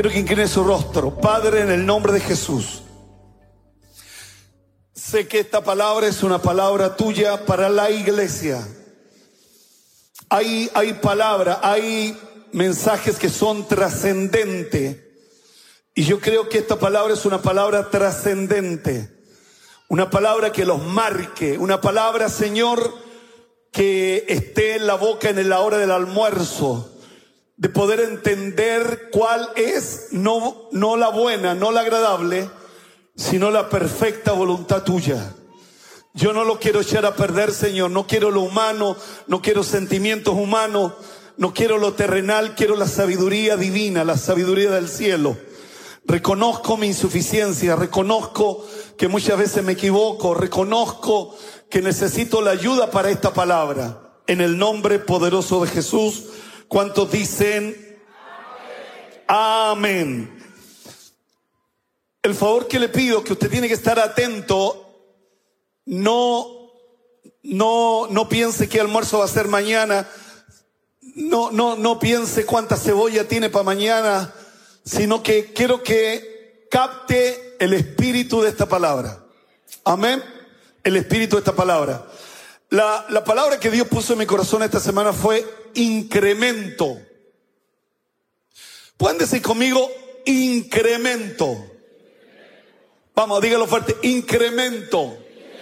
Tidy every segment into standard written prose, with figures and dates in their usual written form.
Quiero que incline su rostro. Padre, en el nombre de Jesús, sé que esta palabra es una palabra tuya para la iglesia. Hay palabra, hay mensajes que son trascendentes. Y yo creo que esta palabra es una palabra trascendente. Una palabra que los marque. Una palabra, Señor, que esté en la boca en la hora del almuerzo. De poder entender cuál es, no la buena, no la agradable, sino la perfecta voluntad tuya. Yo no lo quiero echar a perder, Señor. No quiero lo humano, no quiero sentimientos humanos, no quiero lo terrenal, quiero la sabiduría divina, la sabiduría del cielo. Reconozco mi insuficiencia, reconozco que muchas veces me equivoco, reconozco que necesito la ayuda para esta palabra. En el nombre poderoso de Jesús, ¿cuántos dicen amén? El favor que le pido, que usted tiene que estar atento, no piense qué almuerzo va a ser mañana, no piense cuánta cebolla tiene para mañana, sino que quiero que capte el espíritu de esta palabra. Amén. El espíritu de esta palabra. La palabra que Dios puso en mi corazón esta semana fue incremento. ¿Pueden decir conmigo incremento? Vamos, dígalo fuerte, incremento.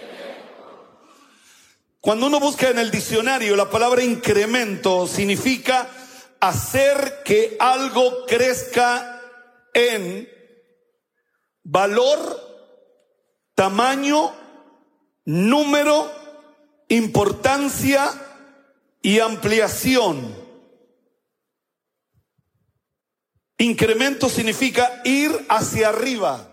Cuando uno busca en el diccionario, la palabra incremento significa hacer que algo crezca en valor, tamaño, número, importancia y ampliación. Incremento significa ir hacia arriba.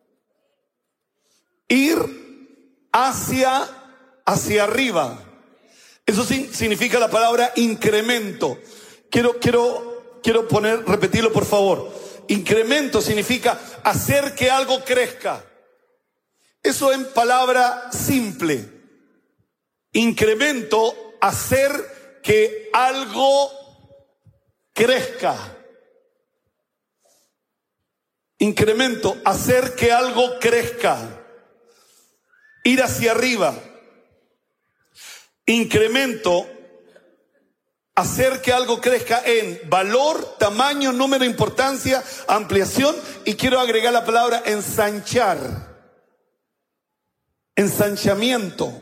Ir hacia arriba. Eso significa la palabra incremento. Quiero repetirlo por favor. Incremento significa hacer que algo crezca. Eso en palabra simple. Incremento, hacer que algo crezca. Incremento, hacer que algo crezca. Ir hacia arriba. Incremento, hacer que algo crezca en valor, tamaño, número, importancia, ampliación. Y quiero agregar la palabra ensanchar. Ensanchamiento.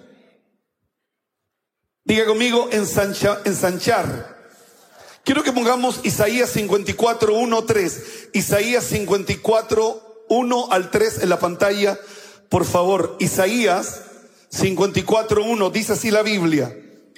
Diga conmigo ensanchar. Quiero que pongamos Isaías 54, 1, 3. Isaías 54, 1 al 3 en la pantalla, por favor. Isaías 54, 1, dice así la Biblia.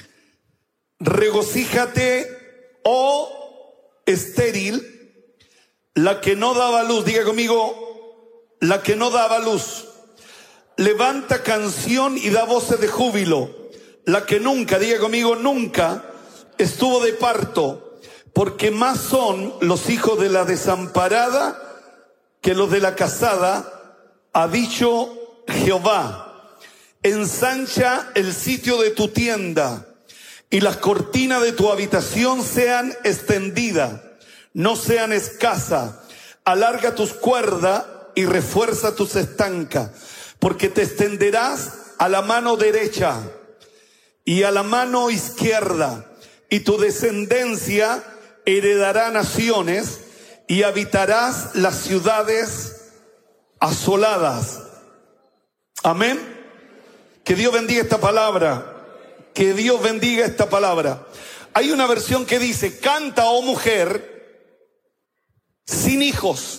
Regocíjate, oh estéril, la que no daba luz. Diga conmigo, la que no daba luz. Levanta canción y da voces de júbilo. La que nunca, diga conmigo, nunca estuvo de parto, porque más son los hijos de la desamparada que los de la casada, ha dicho Jehová. Ensancha el sitio de tu tienda y las cortinas de tu habitación sean extendidas, no sean escasas. Alarga tus cuerdas y refuerza tus estancas, porque te extenderás a la mano derecha y a la mano izquierda, y tu descendencia heredará naciones y habitarás las ciudades asoladas. Amén. Que Dios bendiga esta palabra. Que Dios bendiga esta palabra. Hay una versión que dice: canta, oh mujer, sin hijos.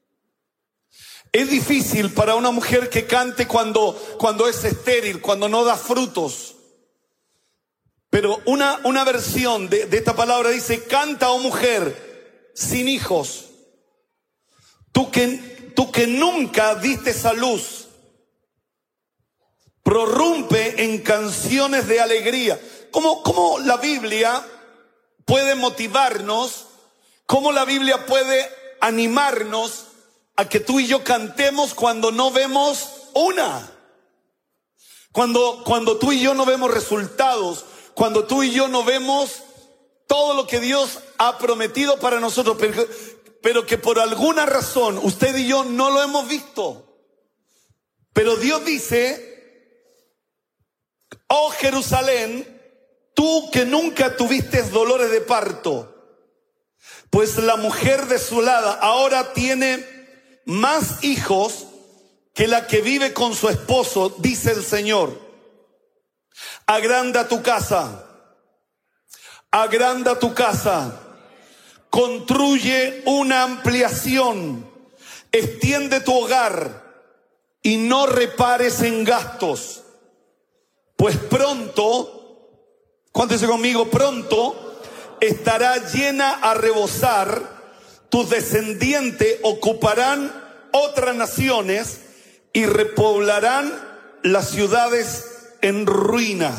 Es difícil para una mujer que cante cuando es estéril, cuando no da frutos. Pero una versión de esta palabra dice: canta, oh mujer, sin hijos. Tú que nunca diste a luz, prorrumpe en canciones de alegría. ¿Cómo la Biblia puede motivarnos? ¿Cómo la Biblia puede animarnos a que tú y yo cantemos cuando no vemos una? Cuando tú y yo no vemos resultados, cuando tú y yo no vemos todo lo que Dios ha prometido para nosotros. pero que por alguna razón usted y yo no lo hemos visto. Pero Dios dice: oh Jerusalén, tú que nunca tuviste dolores de parto, pues la mujer desolada ahora tiene más hijos que la que vive con su esposo, dice el Señor. Agranda tu casa, agranda tu casa, construye una ampliación, extiende tu hogar y no repares en gastos, pues pronto, cuéntese conmigo, pronto estará llena a rebosar, tus descendientes ocuparán otras naciones y repoblarán las ciudades en ruina.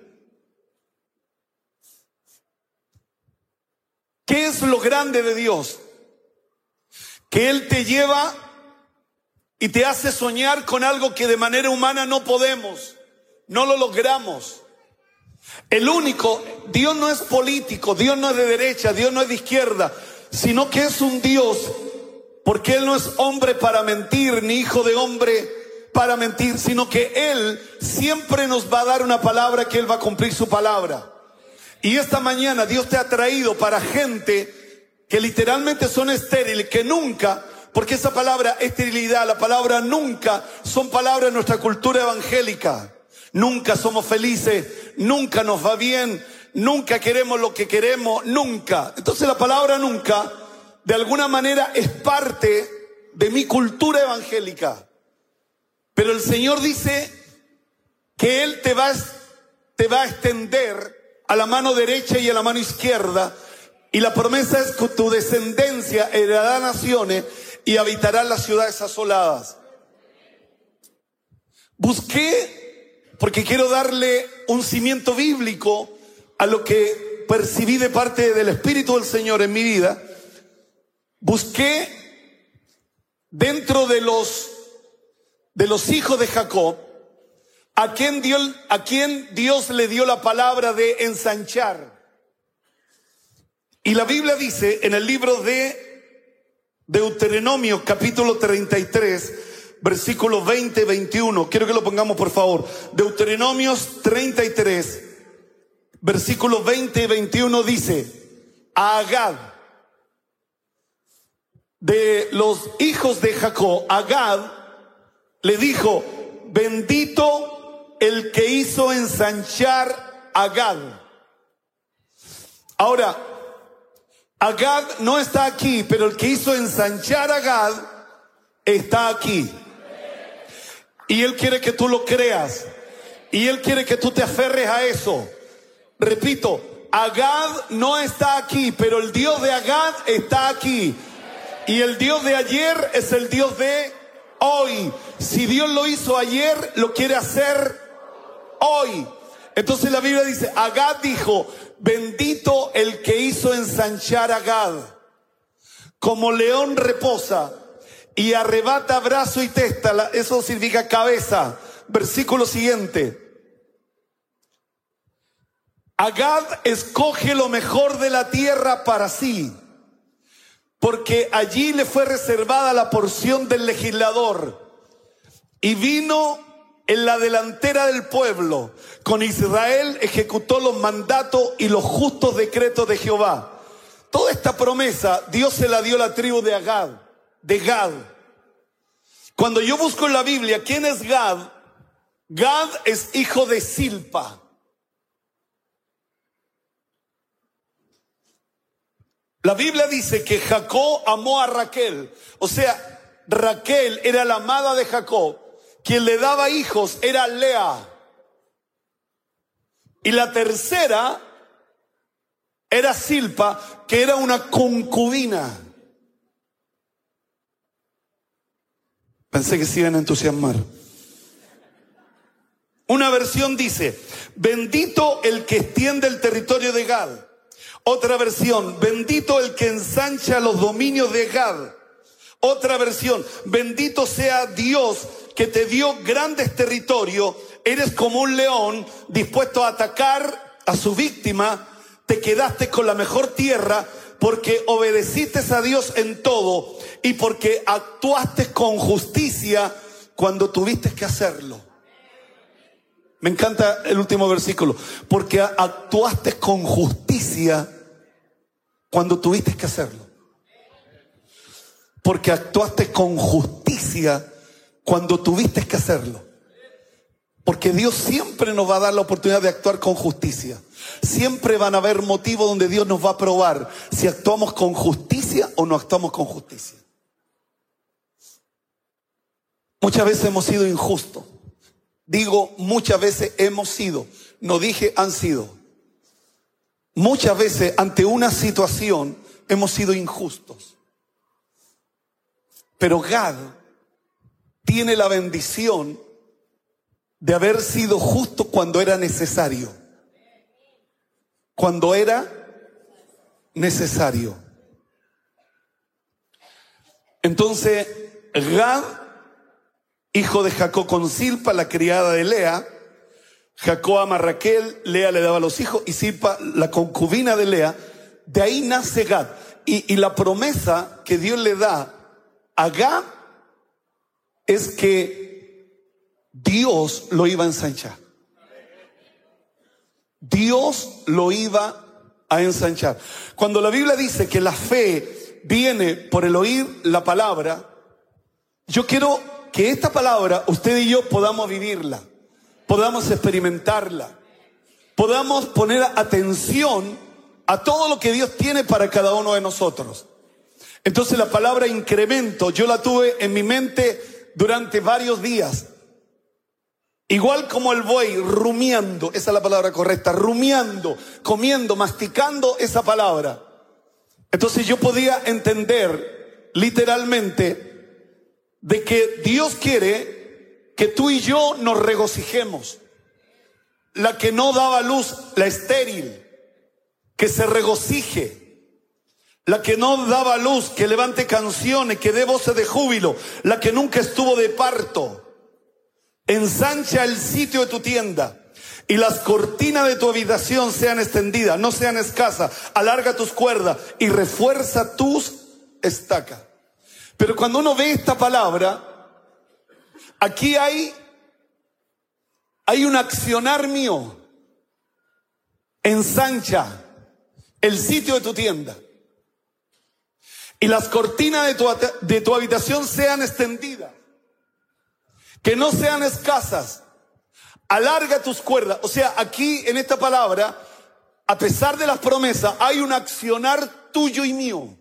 ¿Qué es lo grande de Dios? Que Él te lleva y te hace soñar con algo que de manera humana no podemos, no lo logramos. El único, Dios no es político, Dios no es de derecha, Dios no es de izquierda, sino que es un Dios, porque Él no es hombre para mentir, ni hijo de hombre para mentir, sino que Él siempre nos va a dar una palabra, que Él va a cumplir su palabra. Y esta mañana Dios te ha traído para gente que literalmente son estériles, que nunca, porque esa palabra esterilidad, la palabra nunca, son palabras de nuestra cultura evangélica. Nunca somos felices, nunca nos va bien, nunca queremos lo que queremos, nunca. Entonces la palabra nunca, de alguna manera, es parte de mi cultura evangélica. Pero el Señor dice que Él te va a extender a la mano derecha y a la mano izquierda, y la promesa es que tu descendencia heredará naciones y habitará las ciudades asoladas. Busqué, porque quiero darle un cimiento bíblico a lo que percibí de parte del Espíritu del Señor en mi vida. Busqué dentro de los hijos de Jacob, ¿a quién Dios le dio la palabra de ensanchar? Y la Biblia dice en el libro de Deuteronomio, capítulo 33, versículos 20 y 21. Quiero que lo pongamos, por favor. Deuteronomios 33, versículos 20 y 21 dice: a Agad, de los hijos de Jacob, Agad le dijo: bendito el que hizo ensanchar a Agad. Ahora, Agad no está aquí, pero el que hizo ensanchar a Agad está aquí. Y Él quiere que tú lo creas. Y Él quiere que tú te aferres a eso. Repito, Agad no está aquí, pero el Dios de Agad está aquí. Y el Dios de ayer es el Dios de hoy. Si Dios lo hizo ayer, lo quiere hacer hoy. Entonces la Biblia dice: Agad dijo: bendito el que hizo ensanchar a Agad. Como león reposa y arrebata brazo y testa. Eso significa cabeza. Versículo siguiente: Agad escoge lo mejor de la tierra para sí, porque allí le fue reservada la porción del legislador. Y vino en la delantera del pueblo. Con Israel ejecutó los mandatos y los justos decretos de Jehová. Toda esta promesa Dios se la dio a la tribu de Agad, de Gad. Cuando yo busco en la Biblia quién es Gad, Gad es hijo de Silpa. La Biblia dice que Jacob amó a Raquel. O sea, Raquel era la amada de Jacob. Quien le daba hijos era Lea. Y la tercera era Silpa, que era una concubina. Pensé que se iban a entusiasmar. Una versión dice: bendito el que extiende el territorio de Gad. Otra versión: bendito el que ensancha los dominios de Gad. Otra versión: bendito sea Dios que te dio grandes territorios. Eres como un león dispuesto a atacar a su víctima. Te quedaste con la mejor tierra porque obedeciste a Dios en todo y porque actuaste con justicia cuando tuviste que hacerlo. Me encanta el último versículo. Porque actuaste con justicia cuando tuviste que hacerlo. Porque actuaste con justicia cuando tuviste que hacerlo. Porque Dios siempre nos va a dar la oportunidad de actuar con justicia. Siempre van a haber motivos donde Dios nos va a probar si actuamos con justicia o no actuamos con justicia. Muchas veces hemos sido injustos. Digo, muchas veces hemos sido. No dije han sido. Muchas veces ante una situación hemos sido injustos. Pero Gad tiene la bendición de haber sido justo cuando era necesario. Cuando era necesario. Entonces, Gad, hijo de Jacob con Silpa, la criada de Lea. Jacob ama a Raquel, Lea le daba los hijos y Silpa, la concubina de Lea. De ahí nace Gad. Y la promesa que Dios le da a Gad es que Dios lo iba a ensanchar. Dios lo iba a ensanchar. Cuando la Biblia dice que la fe viene por el oír la palabra, yo quiero que esta palabra usted y yo podamos vivirla, podamos experimentarla, podamos poner atención a todo lo que Dios tiene para cada uno de nosotros. Entonces la palabra incremento yo la tuve en mi mente durante varios días. Igual como el buey rumiando, esa es la palabra correcta, rumiando, comiendo, masticando esa palabra. Entonces yo podía entender literalmente de que Dios quiere que tú y yo nos regocijemos. La que no daba luz, la estéril, que se regocije. La que no daba luz, que levante canciones, que dé voces de júbilo. La que nunca estuvo de parto. Ensancha el sitio de tu tienda y las cortinas de tu habitación sean extendidas, no sean escasas. Alarga tus cuerdas y refuerza tus estacas. Pero cuando uno ve esta palabra, aquí hay un accionar mío. Ensancha el sitio de tu tienda y las cortinas de tu habitación sean extendidas. Que no sean escasas. Alarga tus cuerdas. O sea, aquí en esta palabra, a pesar de las promesas, hay un accionar tuyo y mío.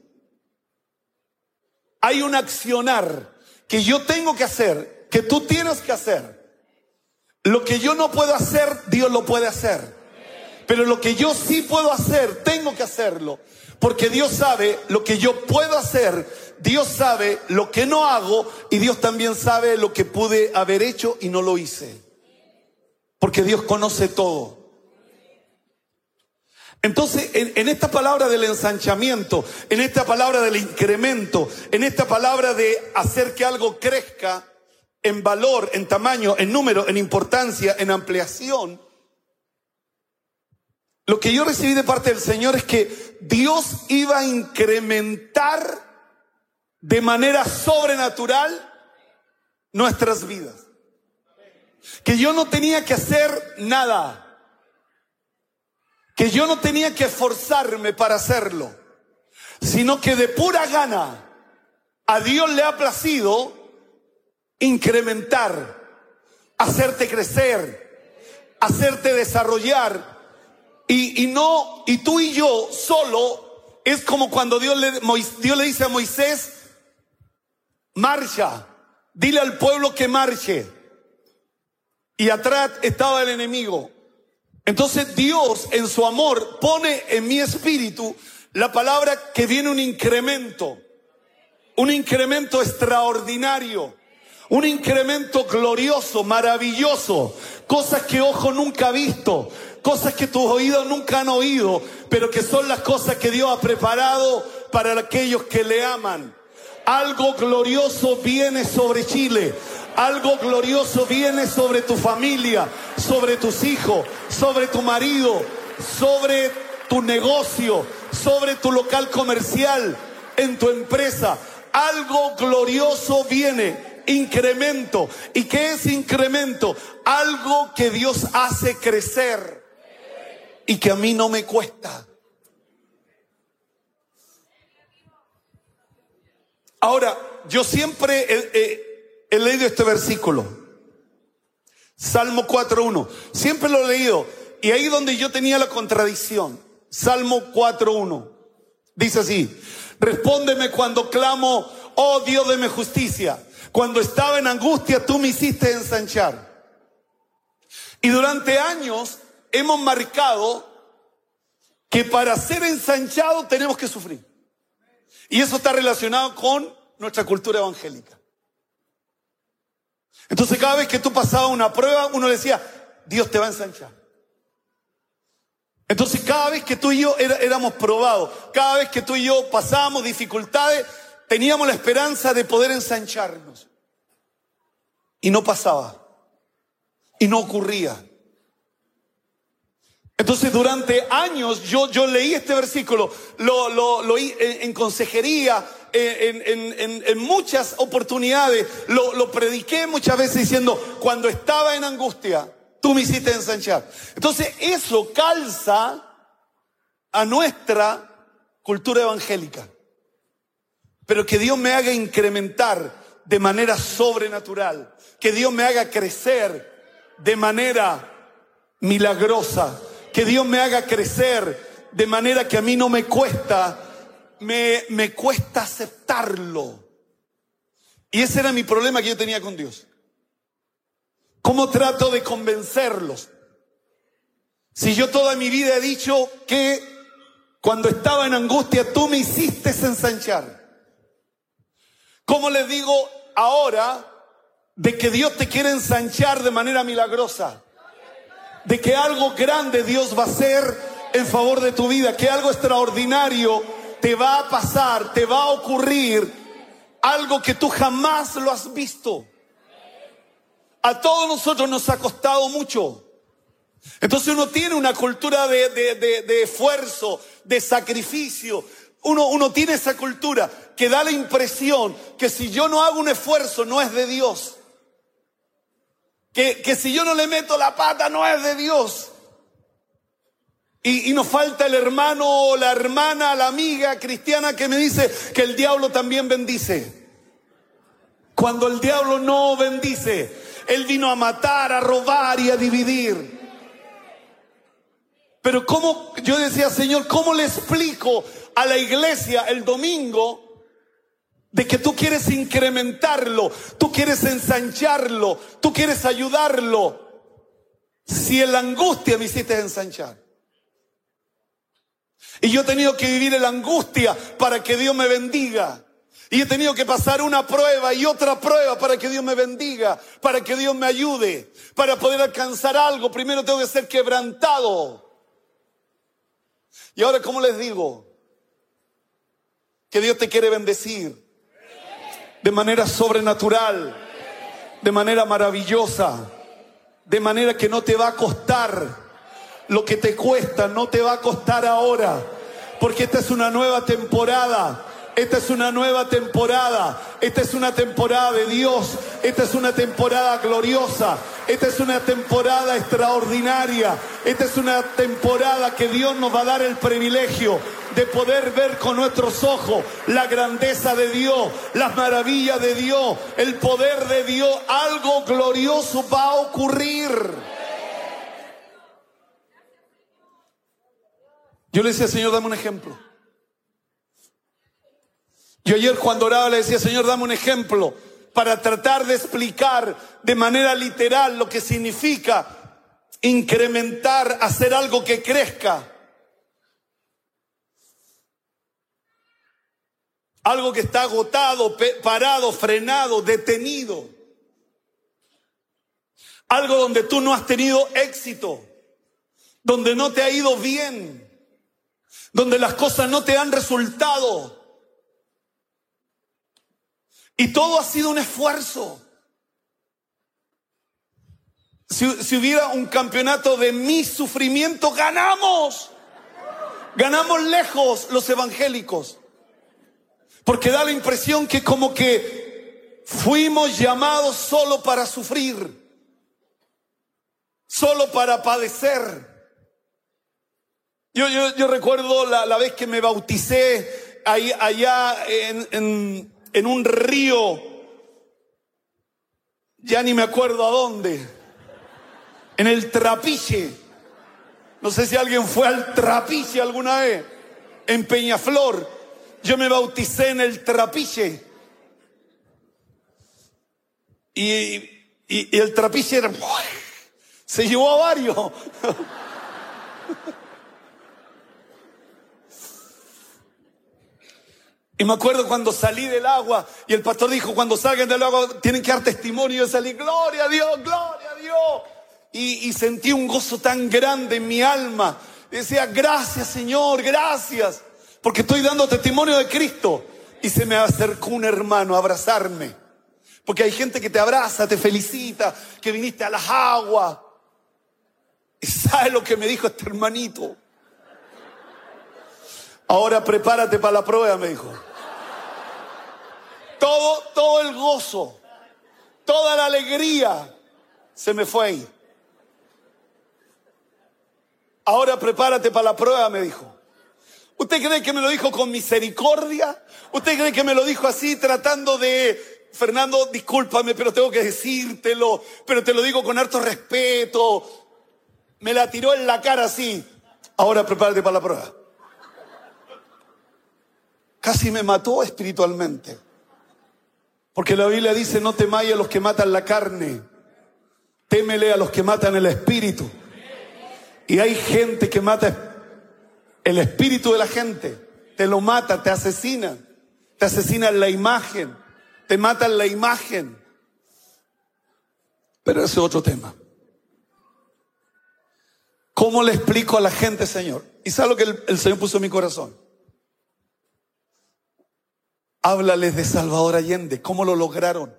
Hay un accionar que yo tengo que hacer, que tú tienes que hacer. Lo que yo no puedo hacer, Dios lo puede hacer. Pero lo que yo sí puedo hacer, tengo que hacerlo. Porque Dios sabe lo que yo puedo hacer. Dios sabe lo que no hago y Dios también sabe lo que pude haber hecho y no lo hice. Porque Dios conoce todo. Entonces, en esta palabra del ensanchamiento, en esta palabra del incremento, en esta palabra de hacer que algo crezca en valor, en tamaño, en número, en importancia, en ampliación, lo que yo recibí de parte del Señor es que Dios iba a incrementar de manera sobrenatural nuestras vidas. Que yo no tenía que hacer nada. Que yo no tenía que esforzarme para hacerlo. Sino que de pura gana a Dios le ha placido incrementar, hacerte crecer, hacerte desarrollar. Y tú y yo solo es como cuando Dios le dice a Moisés: marcha, dile al pueblo que marche. Y atrás estaba el enemigo. Entonces Dios en su amor pone en mi espíritu la palabra que viene un incremento extraordinario, un incremento glorioso, maravilloso, cosas que ojo nunca ha visto, cosas que tus oídos nunca han oído, pero que son las cosas que Dios ha preparado para aquellos que le aman. Algo glorioso viene sobre Chile. Algo glorioso viene sobre tu familia, sobre tus hijos, sobre tu marido, sobre tu negocio, sobre tu local comercial, en tu empresa. Algo glorioso viene, incremento. ¿Y qué es incremento? Algo que Dios hace crecer y que a mí no me cuesta. Ahora, yo siempre he leído este versículo, Salmo 4.1. Siempre lo he leído. Y ahí donde yo tenía la contradicción, Salmo 4.1. Dice así: respóndeme cuando clamo, oh Dios de mi justicia. Cuando estaba en angustia, tú me hiciste ensanchar. Y durante años hemos marcado que para ser ensanchado tenemos que sufrir. Y eso está relacionado con nuestra cultura evangélica. Entonces cada vez que tú pasabas una prueba, uno le decía, Dios te va a ensanchar. Entonces cada vez que tú y yo éramos probados, cada vez que tú y yo pasábamos dificultades, teníamos la esperanza de poder ensancharnos. Y no pasaba. Y no ocurría. Entonces durante años yo leí este versículo, lo oí en consejería, en muchas oportunidades, lo prediqué muchas veces diciendo, cuando estaba en angustia, tú me hiciste ensanchar. Entonces eso calza a nuestra cultura evangélica. Pero que Dios me haga incrementar de manera sobrenatural, que Dios me haga crecer de manera milagrosa, que Dios me haga crecer de manera que a mí no me cuesta, me cuesta aceptarlo. Y ese era mi problema que yo tenía con Dios. ¿Cómo trato de convencerlos? Si yo toda mi vida he dicho que cuando estaba en angustia tú me hiciste ensanchar. ¿Cómo les digo ahora de que Dios te quiere ensanchar de manera milagrosa? De que algo grande Dios va a hacer en favor de tu vida, que algo extraordinario te va a pasar, te va a ocurrir, algo que tú jamás lo has visto. A todos nosotros nos ha costado mucho. Entonces uno tiene una cultura de esfuerzo, de sacrificio. Uno tiene esa cultura que da la impresión que si yo no hago un esfuerzo no es de Dios. Que si yo no le meto la pata no es de Dios. Y nos falta el hermano o la hermana, la amiga cristiana que me dice que el diablo también bendice. Cuando el diablo no bendice, él vino a matar, a robar y a dividir. Pero cómo, yo decía, Señor, ¿cómo le explico a la iglesia el domingo de que tú quieres incrementarlo, tú quieres ensancharlo, tú quieres ayudarlo, si en la angustia me hiciste ensanchar? Y yo he tenido que vivir en la angustia para que Dios me bendiga. Y he tenido que pasar una prueba y otra prueba para que Dios me bendiga, para que Dios me ayude. Para poder alcanzar algo, primero tengo que ser quebrantado. Y ahora, ¿cómo les digo? Que Dios te quiere bendecir de manera sobrenatural, de manera maravillosa, de manera que no te va a costar lo que te cuesta, no te va a costar ahora, porque esta es una nueva temporada. Esta es una nueva temporada. Esta es una temporada de Dios. Esta es una temporada gloriosa. Esta es una temporada extraordinaria. Esta es una temporada que Dios nos va a dar el privilegio de poder ver con nuestros ojos la grandeza de Dios, las maravillas de Dios, el poder de Dios. Algo glorioso va a ocurrir. Yo le decía, Señor, dame un ejemplo. Yo ayer cuando oraba le decía, Señor, dame un ejemplo para tratar de explicar de manera literal lo que significa incrementar, hacer algo que crezca. Algo que está agotado, parado, frenado, detenido. Algo donde tú no has tenido éxito, donde no te ha ido bien, donde las cosas no te han resultado. Y todo ha sido un esfuerzo. Si hubiera un campeonato de mi sufrimiento, ganamos. Ganamos lejos los evangélicos, porque da la impresión que como que fuimos llamados solo para sufrir, solo para padecer. Yo recuerdo la vez que me bauticé allá en un río, ya ni me acuerdo a dónde, en el Trapiche. No sé si alguien fue al Trapiche alguna vez, en Peñaflor. Yo me bauticé en el Trapiche. Y el Trapiche se llevó a varios. Y me acuerdo cuando salí del agua y el pastor dijo, cuando salgan del agua tienen que dar testimonio. Yo salí, gloria a Dios, gloria a Dios. Y sentí un gozo tan grande en mi alma. Y decía, gracias Señor, gracias, porque estoy dando testimonio de Cristo. Y se me acercó un hermano a abrazarme. Porque hay gente que te abraza, te felicita, que viniste a las aguas. ¿Y sabe lo que me dijo este hermanito? Ahora prepárate para la prueba, me dijo. Todo el gozo, toda la alegría se me fue ahí. Ahora prepárate para la prueba, me dijo. ¿Usted cree que me lo dijo con misericordia? ¿Usted cree que me lo dijo así tratando de, Fernando, discúlpame, pero tengo que decírtelo, pero te lo digo con harto respeto? Me la tiró en la cara así. Ahora prepárate para la prueba. Casi me mató espiritualmente. Porque la Biblia dice, no temáis a los que matan la carne, témele a los que matan el espíritu. Y hay gente que mata el espíritu de la gente. Te lo mata, te asesina la imagen, te matan la imagen. Pero ese es otro tema. ¿Cómo le explico a la gente, Señor? ¿Y sabe lo que el Señor puso en mi corazón? Háblales de Salvador Allende. ¿Cómo lo lograron?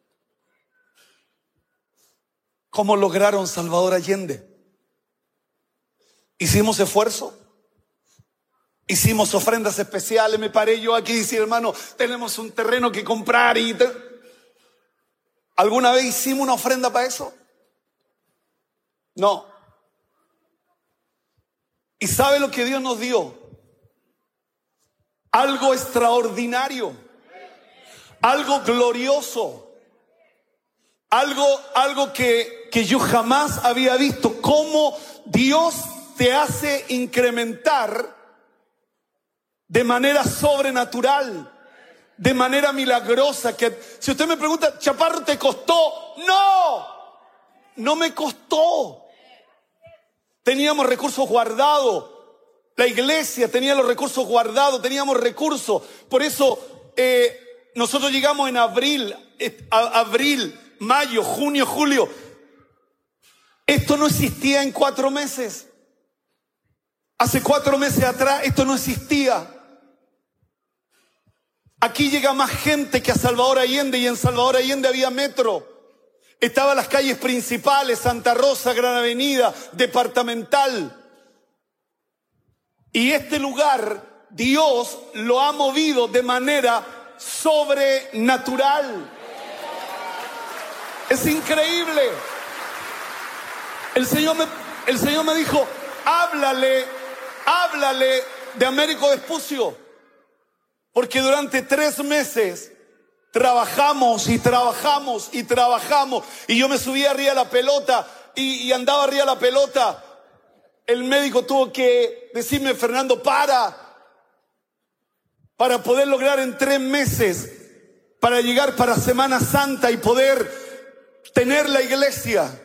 ¿Cómo lograron Salvador Allende? Hicimos esfuerzo. Hicimos ofrendas especiales. Me paré yo aquí y decía, hermano, tenemos un terreno que comprar. ¿Alguna vez hicimos una ofrenda para eso? No. ¿Y sabe lo que Dios nos dio? Algo extraordinario, algo glorioso, algo que yo jamás había visto. Cómo Dios te hace incrementar de manera sobrenatural, de manera milagrosa. Que si usted me pregunta, Chaparro, ¿te costó? No me costó. Teníamos recursos guardados. La iglesia tenía los recursos guardados, teníamos recursos. Por eso nosotros llegamos en abril, mayo, junio, julio. Esto no existía en 4 meses. Hace 4 meses atrás esto no existía. Aquí llega más gente que a Salvador Allende, y en Salvador Allende había metro. Estaban las calles principales, Santa Rosa, Gran Avenida, Departamental. Y este lugar, Dios lo ha movido de manera sobrenatural. Es increíble. El Señor me dijo, háblale de Américo Vespucio. Porque durante 3 meses trabajamos. Y yo me subí arriba de la pelota y andaba arriba de la pelota. El médico tuvo que decirme, Fernando, para poder lograr en 3 meses, para llegar para Semana Santa y poder tener la iglesia.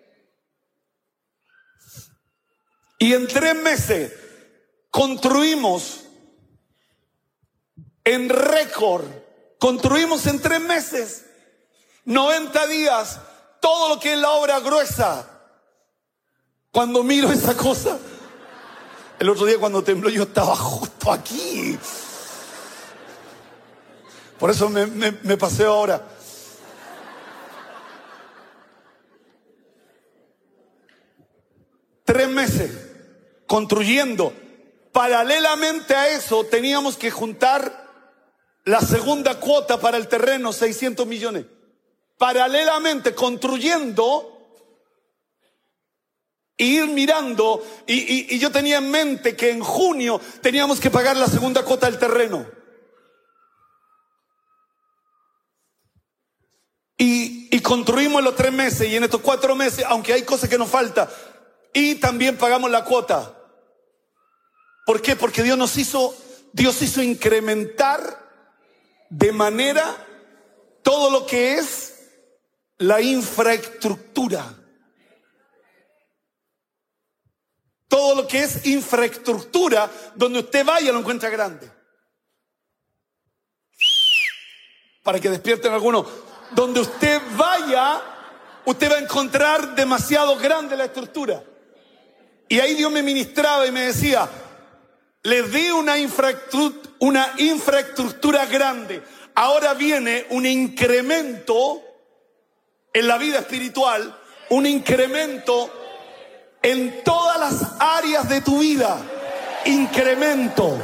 Y en 3 meses construimos en récord, construimos en 3 meses, 90 días, todo lo que es la obra gruesa. Cuando miro esa cosa, el otro día cuando tembló yo estaba justo aquí. Por eso me paseo ahora. Tres meses construyendo Paralelamente a eso teníamos que juntar la segunda cuota para el terreno, 600 millones. Paralelamente construyendo, e ir mirando, y yo tenía en mente que en junio teníamos que pagar la segunda cuota del terreno. Y construimos los 3 meses, y en estos 4 meses, aunque hay cosas que nos falta, y también pagamos la cuota. ¿Por qué? Porque Dios hizo incrementar de manera todo lo que es la infraestructura. Todo lo que es infraestructura, donde usted vaya lo encuentra grande. Para que despierten algunos. Donde usted vaya, usted va a encontrar demasiado grande la estructura. Y ahí Dios me ministraba y me decía, les di una infraestructura grande. Ahora viene un incremento en la vida espiritual, un incremento en todas las áreas de tu vida. Incremento.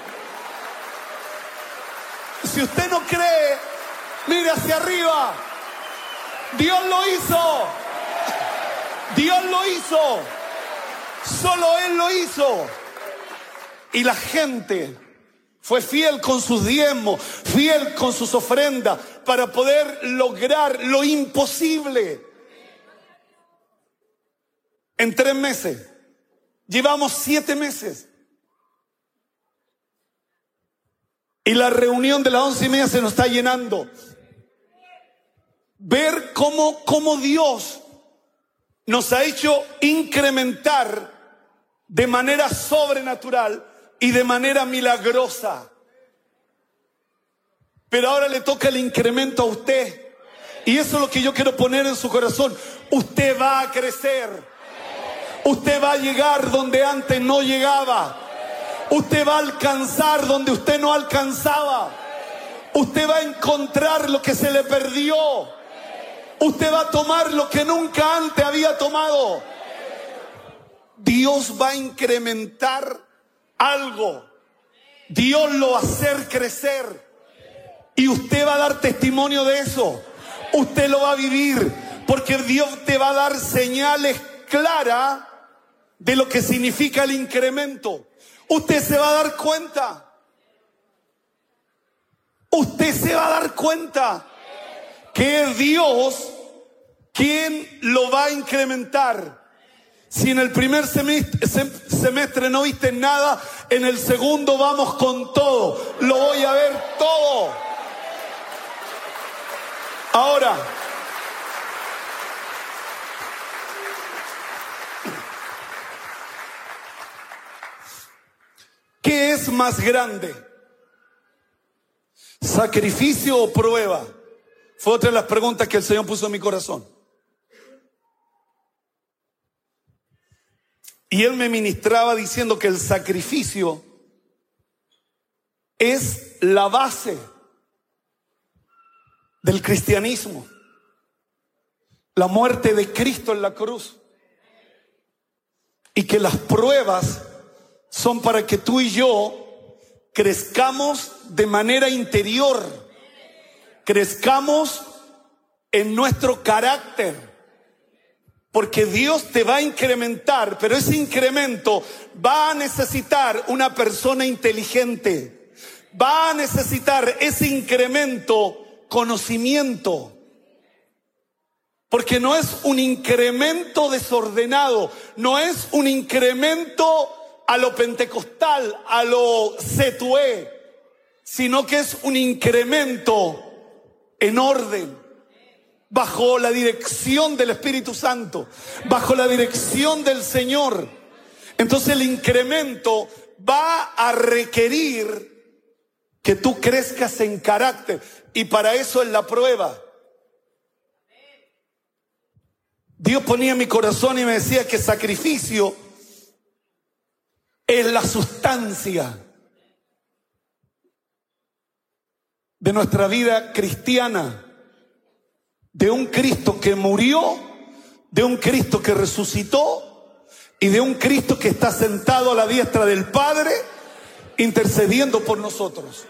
Si usted no cree, mire hacia arriba. Dios lo hizo. Dios lo hizo. Solo Él lo hizo. Y la gente fue fiel con sus diezmos, fiel con sus ofrendas, para poder lograr lo imposible. En 3 meses. Llevamos 7 meses. Y la reunión de las 11:30 se nos está llenando. Ver cómo Dios nos ha hecho incrementar de manera sobrenatural y de manera milagrosa. Pero ahora le toca el incremento a usted. Y eso es lo que yo quiero poner en su corazón. Usted va a crecer. Usted va a llegar donde antes no llegaba. Usted va a alcanzar donde usted no alcanzaba. Usted va a encontrar lo que se le perdió. Usted va a tomar lo que nunca antes había tomado. Dios va a incrementar algo. Dios lo va a hacer crecer. Y usted va a dar testimonio de eso. Usted lo va a vivir. Porque Dios te va a dar señales claras de lo que significa el incremento. Usted se va a dar cuenta. Usted se va a dar cuenta que es Dios quien lo va a incrementar. Si en el primer semestre no viste nada, en el segundo vamos con todo. Lo voy a ver todo. Ahora, ¿qué es más grande? ¿Sacrificio o prueba? Fue otra de las preguntas que el Señor puso en mi corazón. Y Él me ministraba diciendo que el sacrificio es la base del cristianismo. La muerte de Cristo en la cruz. Y que las pruebas son para que tú y yo crezcamos de manera interior, crezcamos en nuestro carácter, porque Dios te va a incrementar, pero ese incremento va a necesitar una persona inteligente, va a necesitar ese incremento conocimiento, porque no es un incremento desordenado, no es un incremento a lo pentecostal, a lo cetué, sino que es un incremento en orden, bajo la dirección del Espíritu Santo, bajo la dirección del Señor. Entonces el incremento va a requerir que tú crezcas en carácter, y para eso es la prueba. Dios ponía en mi corazón y me decía que sacrificio es la sustancia de nuestra vida cristiana, de un Cristo que murió, de un Cristo que resucitó y de un Cristo que está sentado a la diestra del Padre, intercediendo por nosotros.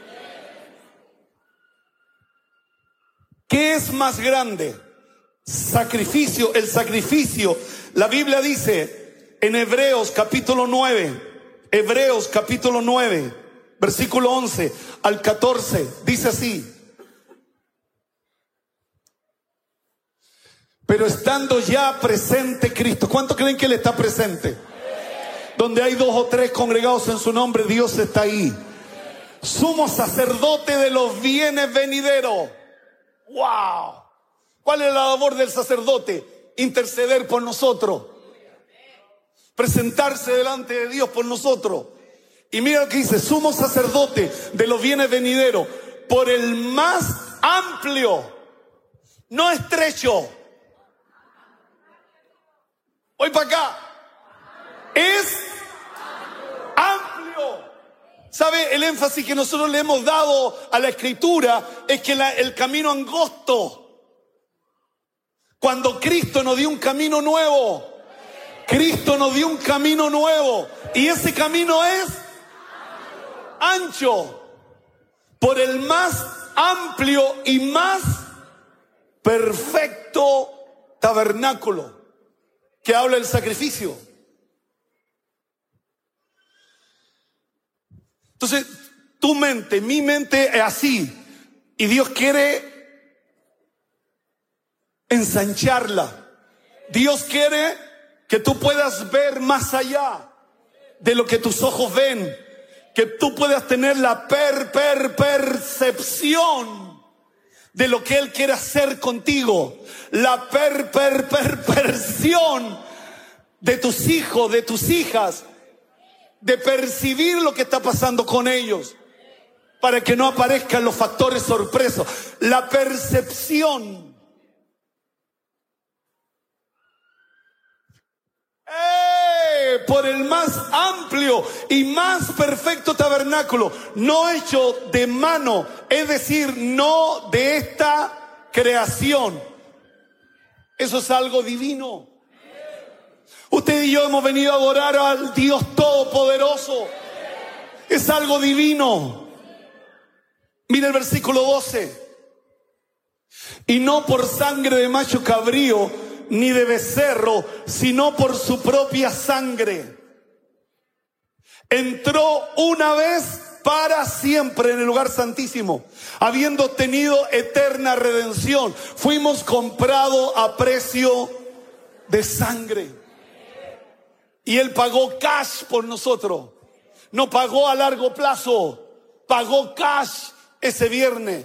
¿Qué es más grande? Sacrificio, el sacrificio. La Biblia dice en Hebreos capítulo 9, versículo 11 al 14, dice así: pero estando ya presente Cristo. ¿Cuántos creen que Él está presente? Donde hay 2 o 3 congregados en su nombre, Dios está ahí. Sumo sacerdote de los bienes venideros. ¡Wow! ¿Cuál es la labor del sacerdote? Interceder por nosotros. Presentarse delante de Dios por nosotros. Y mira lo que dice: sumo sacerdote de los bienes venideros, por el más amplio, no estrecho. Voy para acá. Es amplio. ¿Sabe? El énfasis que nosotros le hemos dado a la Escritura es que el camino angosto. Cuando Cristo nos dio un camino nuevo. Cristo nos dio un camino nuevo. Y ese camino es ancho. Por el más amplio y más perfecto tabernáculo que habla el sacrificio. Entonces, tu mente, mi mente es así. Y Dios quiere ensancharla. Dios quiere que tú puedas ver más allá de lo que tus ojos ven. Que tú puedas tener la percepción de lo que Él quiere hacer contigo. La percepción de tus hijos, de tus hijas. De percibir lo que está pasando con ellos, para que no aparezcan los factores sorpresos. La percepción. Por el más amplio y más perfecto tabernáculo, no hecho de mano, es decir, no de esta creación. Eso es algo divino. Usted y yo hemos venido a adorar al Dios Todopoderoso. Es algo divino. Mira el versículo 12. Y no por sangre de macho cabrío ni de becerro, sino por su propia sangre. Entró una vez para siempre en el lugar santísimo, habiendo tenido eterna redención. Fuimos comprados a precio de sangre. Y Él pagó cash por nosotros. No pagó a largo plazo. Pagó cash ese viernes.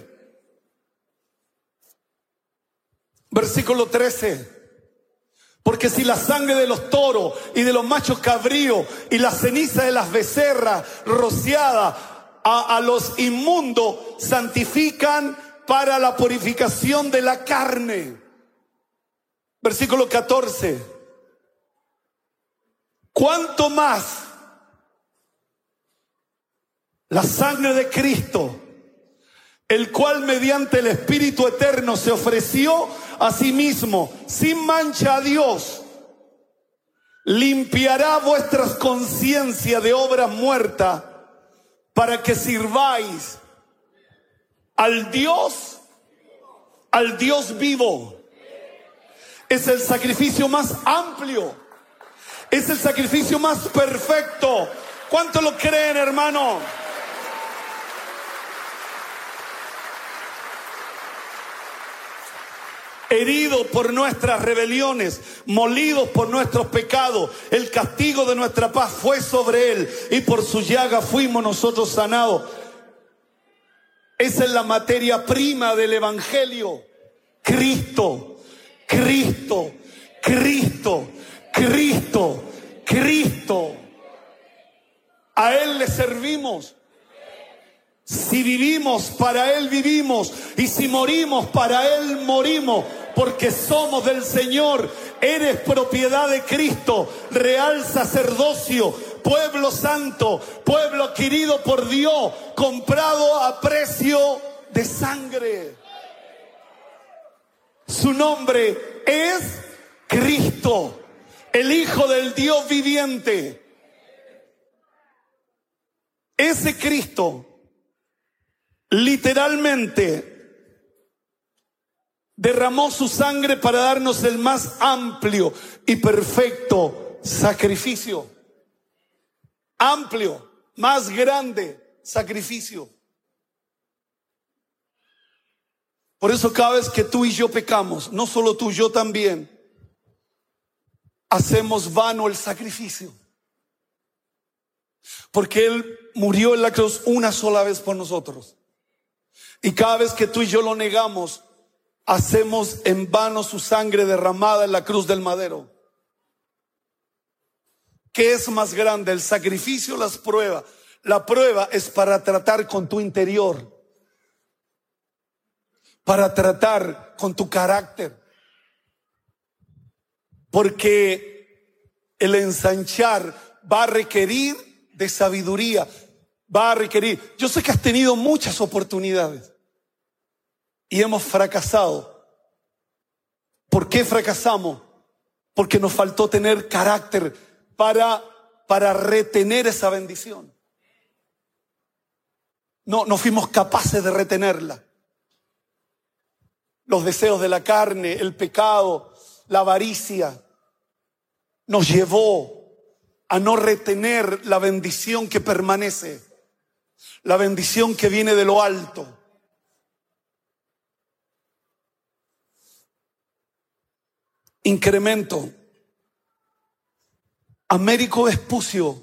Versículo 13. Porque si la sangre de los toros y de los machos cabríos y la ceniza de las becerras rociada a los inmundos santifican para la purificación de la carne. Versículo 14. ¿Cuánto más la sangre de Cristo, el cual mediante el Espíritu Eterno se ofreció a sí mismo sin mancha a Dios, limpiará vuestras conciencias de obras muertas para que sirváis al Dios vivo? Es el sacrificio más amplio. Es el sacrificio más perfecto. ¿Cuánto lo creen, hermano? Herido por nuestras rebeliones, molidos por nuestros pecados, el castigo de nuestra paz fue sobre Él, y por su llaga fuimos nosotros sanados. Esa es la materia prima del Evangelio. Cristo, Cristo, Cristo, Cristo, Cristo. A Él le servimos. Si vivimos, para Él vivimos. Y si morimos, para Él morimos. Porque somos del Señor. Eres propiedad de Cristo. Real sacerdocio. Pueblo santo. Pueblo adquirido por Dios. Comprado a precio de sangre. Su nombre es Cristo. el Hijo del Dios viviente. Ese Cristo literalmente derramó su sangre para darnos el más amplio y perfecto sacrificio. Amplio, más grande sacrificio. Por eso cada vez que tú y yo pecamos, no solo tú, yo también, hacemos vano el sacrificio. Porque Él murió en la cruz una sola vez por nosotros. Y cada vez que tú y yo lo negamos, hacemos en vano su sangre derramada en la cruz del madero. ¿Qué es más grande, el sacrificio o las pruebas? La prueba es para tratar con tu interior, para tratar con tu carácter. Porque el ensanchar va a requerir de sabiduría, va a requerir. Yo sé que has tenido muchas oportunidades y hemos fracasado. ¿Por qué fracasamos? Porque nos faltó tener carácter para retener esa bendición. No fuimos capaces de retenerla. Los deseos de la carne, el pecado, la avaricia, nos llevó a no retener la bendición que permanece, la bendición que viene de lo alto. Incremento. Américo Vespucio,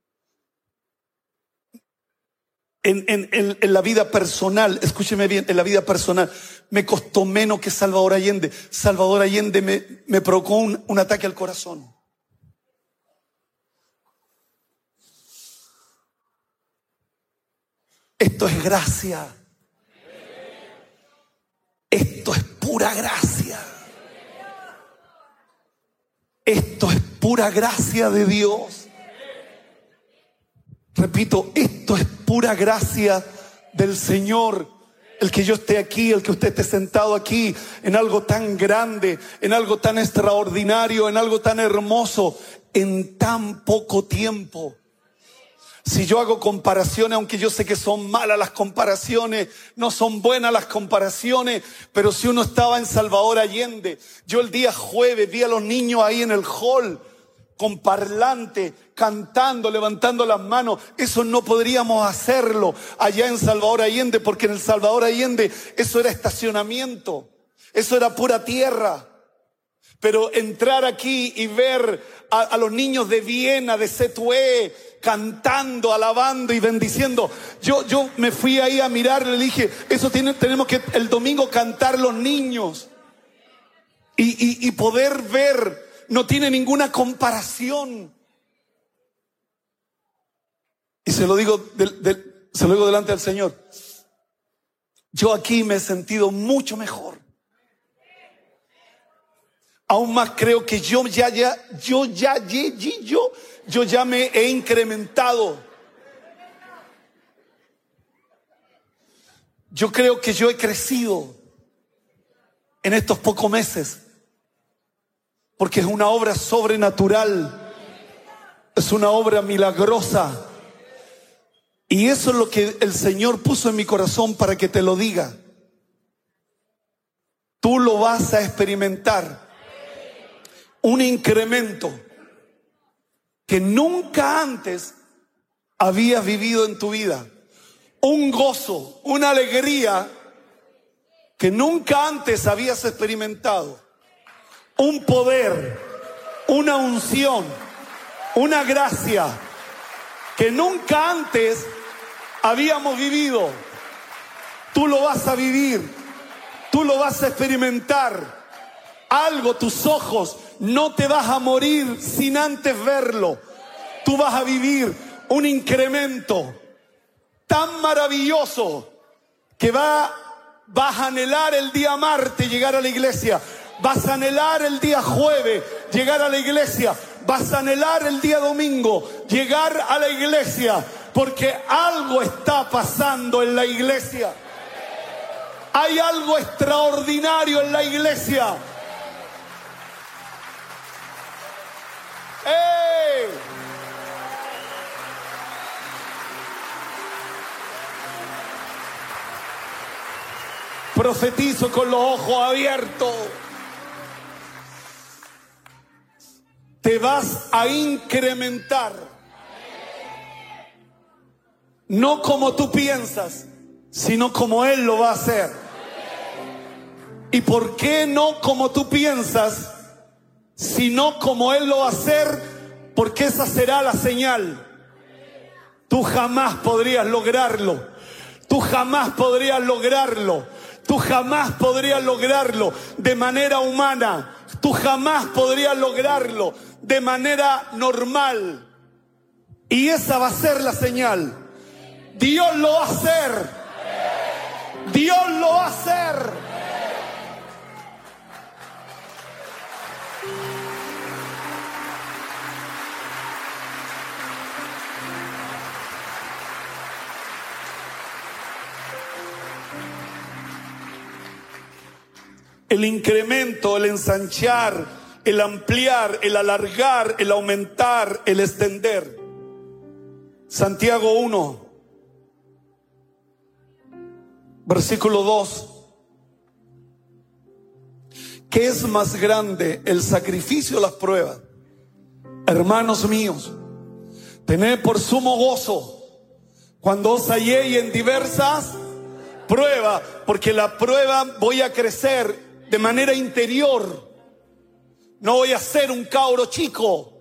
en la vida personal, escúcheme bien, en la vida personal, me costó menos que Salvador Allende. Salvador Allende me provocó un ataque al corazón. Esto es gracia. Esto es pura gracia. Esto es pura gracia de Dios. Repito, esto es pura gracia del Señor. El que yo esté aquí, el que usted esté sentado aquí en algo tan grande, en algo tan extraordinario, en algo tan hermoso, en tan poco tiempo. Si yo hago comparaciones, aunque yo sé que son malas las comparaciones, no son buenas las comparaciones, pero si uno estaba en Salvador Allende, yo el día jueves vi a los niños ahí en el hall, con parlante, cantando, levantando las manos. Eso no podríamos hacerlo allá en Salvador Allende, porque en el Salvador Allende eso era estacionamiento, eso era pura tierra. Pero entrar aquí y ver a los niños de Viena, de Setué, cantando, alabando y bendiciendo. Yo me fui ahí a mirar y le dije, eso tenemos que el domingo cantar los niños. Y poder ver, no tiene ninguna comparación. Y se lo digo delante del Señor. Yo aquí me he sentido mucho mejor. Aún más creo que yo ya me he incrementado. Yo creo que yo he crecido en estos pocos meses, porque es una obra sobrenatural, es una obra milagrosa. Y eso es lo que el Señor puso en mi corazón para que te lo diga. Tú lo vas a experimentar. Un incremento que nunca antes habías vivido en tu vida. Un gozo, una alegría que nunca antes habías experimentado. Un poder, una unción, una gracia que nunca antes habíamos vivido. Tú lo vas a vivir, tú lo vas a experimentar. Algo, tus ojos, no te vas a morir sin antes verlo. Tú vas a vivir un incremento tan maravilloso que vas a anhelar el día martes llegar a la iglesia. Vas a anhelar el día jueves llegar a la iglesia. Vas a anhelar el día domingo llegar a la iglesia, porque algo está pasando en la iglesia. Hay algo extraordinario en la iglesia. Profetizo con los ojos abiertos. Te vas a incrementar. No como tú piensas, sino como Él lo va a hacer. ¿Y por qué no como tú piensas, sino como Él lo va a hacer? Porque esa será la señal. Tú jamás podrías lograrlo. Tú jamás podrías lograrlo. Tú jamás podrías lograrlo de manera humana. Tú jamás podrías lograrlo de manera normal. Y esa va a ser la señal. Dios lo va a hacer. Dios lo va a hacer. El incremento, el ensanchar, el ampliar, el alargar, el aumentar, el extender. Santiago 1, versículo 2. ¿Qué es más grande, el sacrificio o las pruebas? Hermanos míos, tened por sumo gozo cuando os halléis en diversas pruebas, porque la prueba voy a crecer de manera interior. No voy a ser un cabro chico.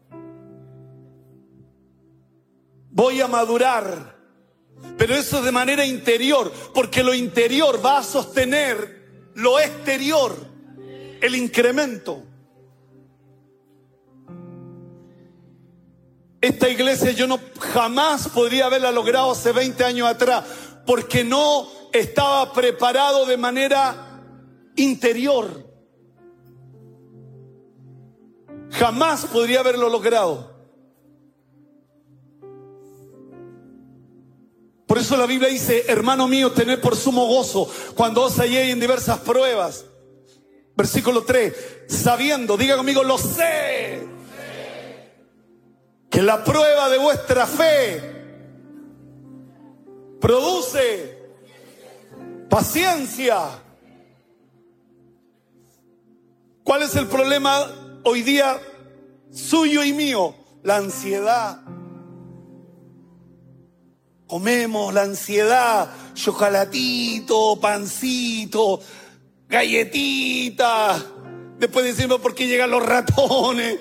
Voy a madurar. Pero eso es de manera interior, porque lo interior va a sostener lo exterior, el incremento. Esta iglesia yo no jamás podría haberla logrado hace 20 años atrás, porque no estaba preparado de manera interior. Jamás podría haberlo logrado. Por eso la Biblia dice: hermano mío, tened por sumo gozo cuando os halléis en diversas pruebas. Versículo 3. Sabiendo, diga conmigo, lo sé, que la prueba de vuestra fe produce paciencia. ¿Cuál es el problema hoy día suyo y mío? La ansiedad. Comemos la ansiedad, chocolatito, pancito, galletita. Después decimos: ¿por qué llegan los ratones?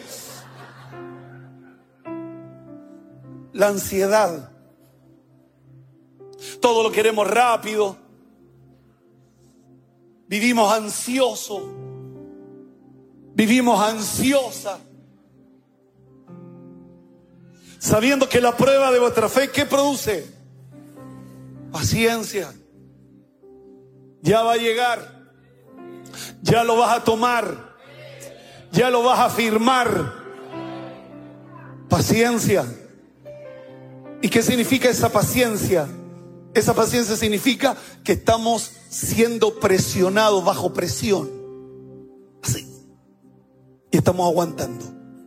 La ansiedad. Todo lo queremos rápido. Vivimos ansiosos. Vivimos ansiosa. Sabiendo que la prueba de vuestra fe, ¿qué produce? Paciencia. Ya va a llegar. Ya lo vas a tomar. Ya lo vas a firmar. Paciencia. ¿Y qué significa esa paciencia? Esa paciencia significa que estamos siendo presionados bajo presión. Así. Y estamos aguantando.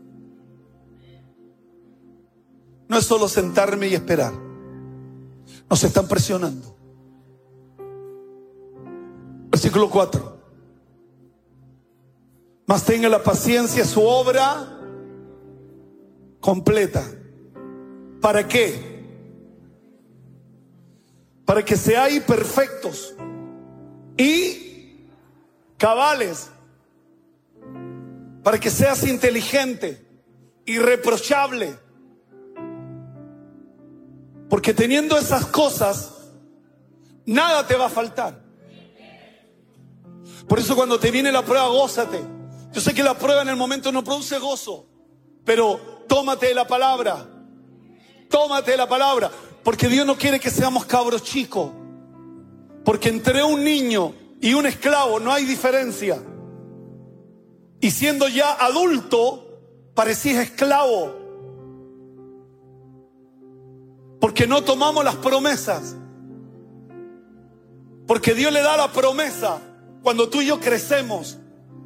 No es solo sentarme y esperar. Nos están presionando. Versículo 4. Mas tenga la paciencia su obra completa. ¿Para qué? Para que seáis perfectos y cabales. Para que seas inteligente, irreprochable. Porque teniendo esas cosas, nada te va a faltar. Por eso cuando te viene la prueba, gózate. Yo sé que la prueba en el momento no produce gozo, pero tómate de la palabra. Tómate de la palabra. Porque Dios no quiere que seamos cabros chicos. Porque entre un niño y un esclavo no hay diferencia. Y siendo ya adulto, parecís esclavo. Porque no tomamos las promesas. Porque Dios le da la promesa cuando tú y yo crecemos.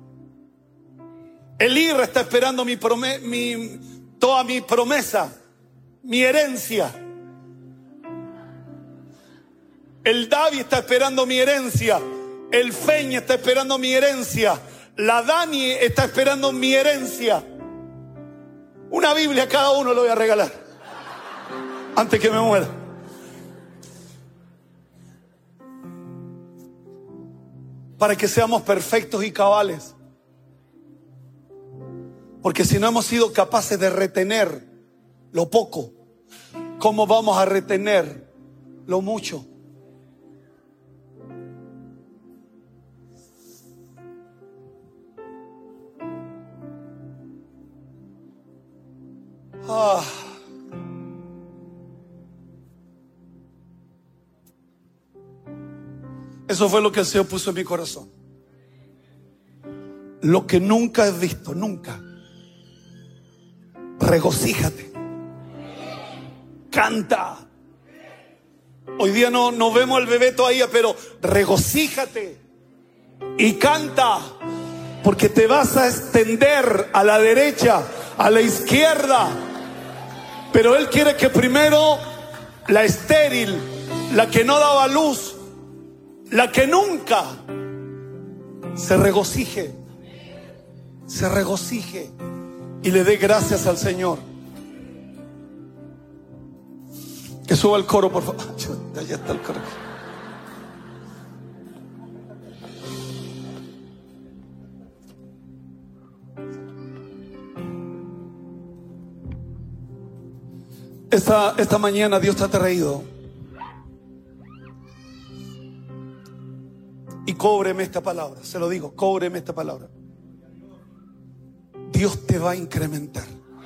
El IRA está esperando toda mi promesa, mi herencia. El David está esperando mi herencia. El Feñ está esperando mi herencia. La Dani está esperando mi herencia. Una Biblia a cada uno lo voy a regalar antes que me muera. Para que seamos perfectos y cabales. Porque si no hemos sido capaces de retener lo poco, ¿cómo vamos a retener lo mucho? Eso fue lo que el Señor puso en mi corazón. Lo que nunca has visto, nunca. Regocíjate. Canta. Hoy día no vemos al bebé todavía, pero regocíjate y canta, porque te vas a extender a la derecha, a la izquierda. Pero Él quiere que primero la estéril, la que no daba luz, la que nunca, se regocije y le dé gracias al Señor. Que suba el coro, por favor. Allá está el coro. Esta mañana Dios te ha traído. Y cóbreme esta palabra, se lo digo, cóbreme esta palabra. Dios te va a incrementar.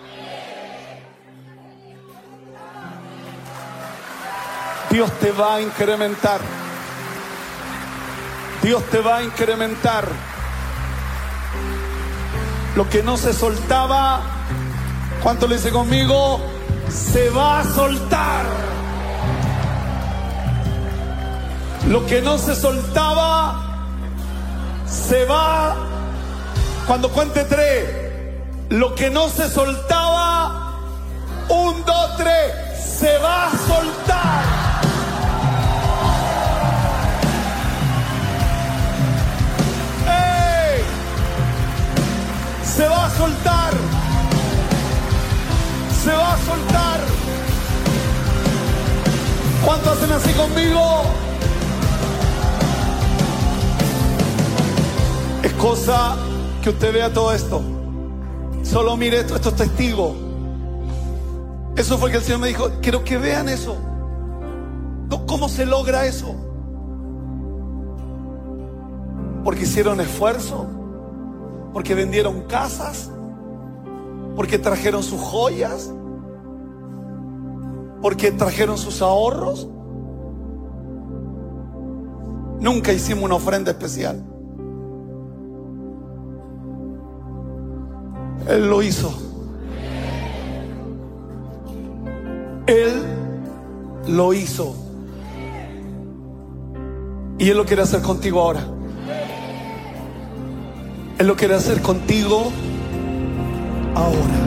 Dios te va a incrementar. Dios te va a incrementar. Lo que no se soltaba, ¿cuánto le dice conmigo? Se va a soltar. Lo que no se soltaba, se va. Cuando cuente 3, lo que no se soltaba, 1, 2, 3, se va a soltar. ¡Ey! Se va a soltar. Se va a soltar. ¿Cuántos hacen así conmigo? Es cosa que usted vea todo esto. Solo mire esto, esto es testigo. Eso fue que el Señor me dijo, quiero que vean eso. ¿Cómo se logra eso? Porque hicieron esfuerzo, porque vendieron casas, porque trajeron sus joyas, porque trajeron sus ahorros. Nunca hicimos una ofrenda especial. Él lo hizo. Él lo hizo. Y Él lo quiere hacer contigo ahora. Él lo quiere hacer contigo ahora.